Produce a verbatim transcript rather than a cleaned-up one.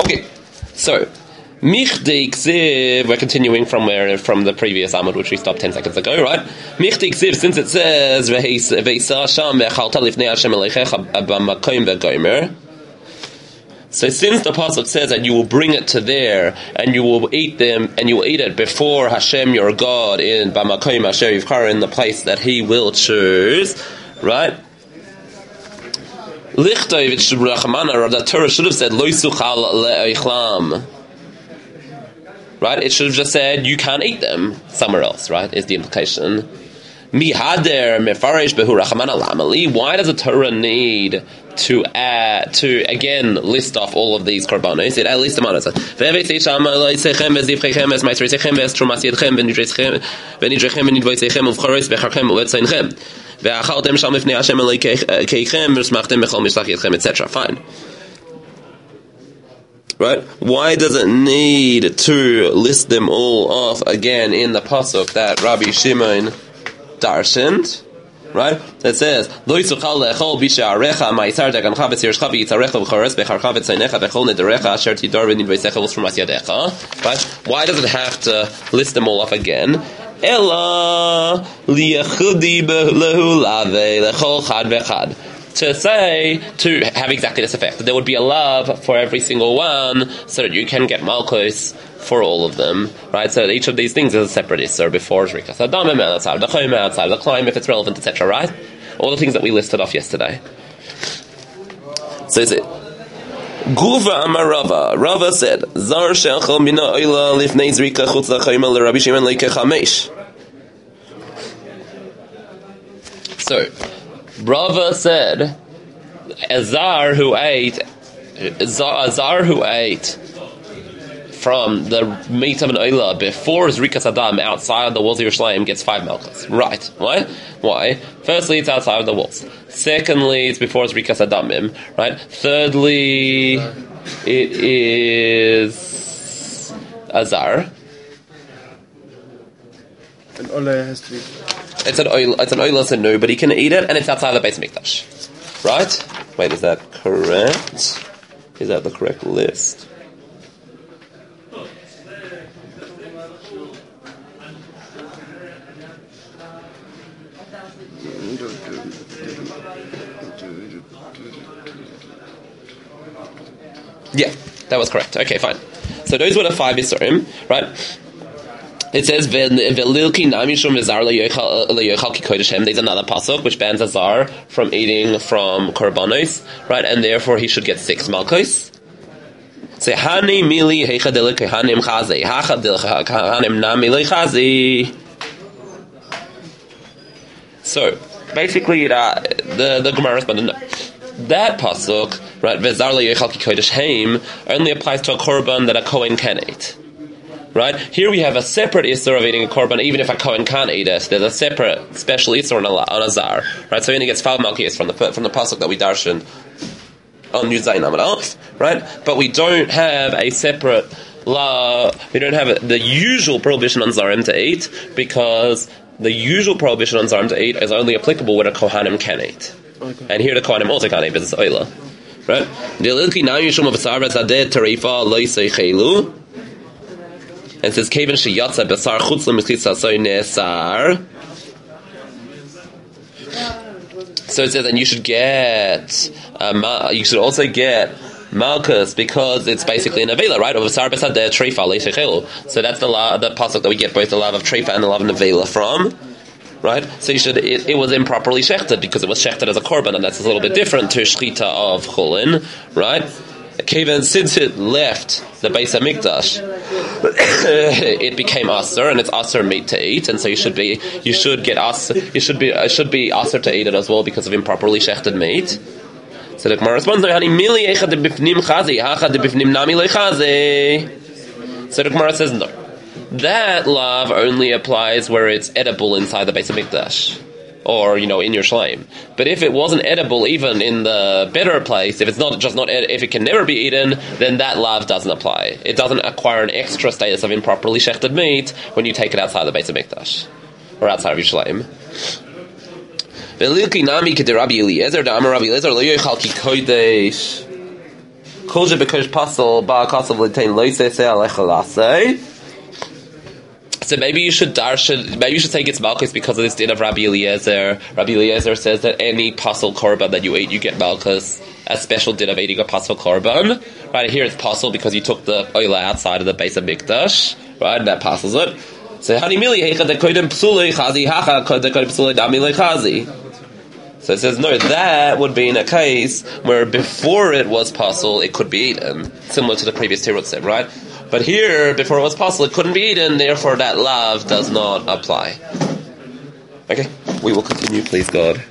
Okay, so Michdi Ksiv, we're continuing from where from the previous Amud, which we stopped ten seconds ago, right? Michdi Ksiv, since it says so since the pasuk says that you will bring it to there and you will eat them and you will eat it before Hashem your God in Bamakoim Asher Yivchar, in the place that He will choose, right? Lichtov the Torah should have said Lo Suchal Le'Eichlam. Right? It should have just said you can't eat them somewhere else, right? Is the implication. Mihader Mefaresh Behu Rachamana Lamali. Why does the Torah need to add to again list off all of these korbanos? It at least the man says etc. Fine. Right? Why does it need to list them all off again in the pasuk that Rabbi Shimon darshaned? Right? It says, Lo yisuchal le'echol b'sha'arecha ma'isar dagan chavetz yirshcha v'yitzarecha v'chores b'char chavetz zaynecha v'chol nederecha asher tidor v'nidveisecha v'srumas yadecha. Right? Why does it have to list them all off again? Ela liyachudi lehu lave lechol chad v'chad. To say, to have exactly this effect, that there would be a love for every single one, so that you can get malchus for all of them, right? So that each of these things is a separate isser before Zrikas Adamim, outside the Chayim, outside the climb, if it's relevant, et cetera, right? All the things that we listed off yesterday. So is it? Guva Amar Rava. Rava said, Zar she'achal mina oila lifnei Zrika chutz l'chayim l'Rabbi Shimon leike chamesh. So, Rava said, Azar who ate, Azar who ate from the meat of an oila before Zrikas Adam outside the walls of Yerushalayim gets five malchus. Right. Why? Why? Firstly, it's outside of the walls. Secondly, it's before Zrikas Adamim. Right? Thirdly, it is Azar. An oila has to be... It's an oil. It's an oil as a no, but he can eat it, and it's outside the Beis Mikdash, right? Wait, is that correct? Is that the correct list? Yeah, that was correct. Okay, fine. So those were the five Yisurim, right? It says, there's another pasuk which bans Azar from eating from korbanos, right? And therefore he should get six malchus. Say, Hani mili heichadil kehanim chazi, hachadil kehanim namili chazi. So, basically, uh, the, the Gemara responded, no. That pasuk, right, Vezar le'yochal ki kodesh heim, only applies to a korban that a Kohen can eat. Right? Here we have a separate Isser of eating a korban, even if a Kohen can't eat it. There's a separate special Isser on a, on a Zar. Right? So he only gets five malchus from the from the pasuk that we darshan on Yud Zayin Amud Aleph. Right? But we don't have a separate law. We don't have a, the usual prohibition on Zarim to eat, because the usual prohibition on Zarim to eat is only applicable when a Kohanim can eat. Okay. And here the Kohanim also can't eat, because it's Oila. Right? And it says, Kaven sheyatza basar chutz l'mechitza so nesar. So it says, and you should get, uh, you should also get malchus because it's basically an avela, right? Of basar besadeh treifa leishechelu. So that's the la, the pasuk that we get both the love of treifa and the love of avela from, right? So you should. It, it was improperly shechted because it was shechted as a korban, and that's a little bit different to shchita of chulin, right? Kaven, since it left the Beis HaMikdash, it became aser, and it's aser meat to eat, and so you should be, you should get aser, you should be, it should be aser to eat it as well because of improperly shechted meat. So the Gemara responds, "Hani mili echad b'fnim chazi, hachad b'fnim nami lechazi." So the Gemara says, no, that lav only applies where it's edible inside the Beis HaMikdash, or, you know, in your shleim. But if it wasn't edible even in the better place, if it's not just not, ed- if it can never be eaten, then that lav doesn't apply. It doesn't acquire an extra status of improperly shechted meat when you take it outside the Beis HaMikdash, or outside of your shleim. Kulja because puzzle ba kasav litain loise se alechalase. So maybe you should darshan, maybe you should say it's malchus because of this din of Rabbi Eliezer. Rabbi Eliezer says that any pasul korban that you ate, you get malchus. A special din of eating a pasul korban. Right here it's pasul because you took the oila outside of the base of mikdash. Right, and that passes it. So hani mili hecha de kodim psulei chazi hacha de kodim psulei damilei chazi. So it says no, that would be in a case where before it was pasul, it could be eaten, similar to the previous tirut said, right? But here, before it was pasul, it couldn't be eaten, therefore that lav does not apply. Okay, we will continue, please God.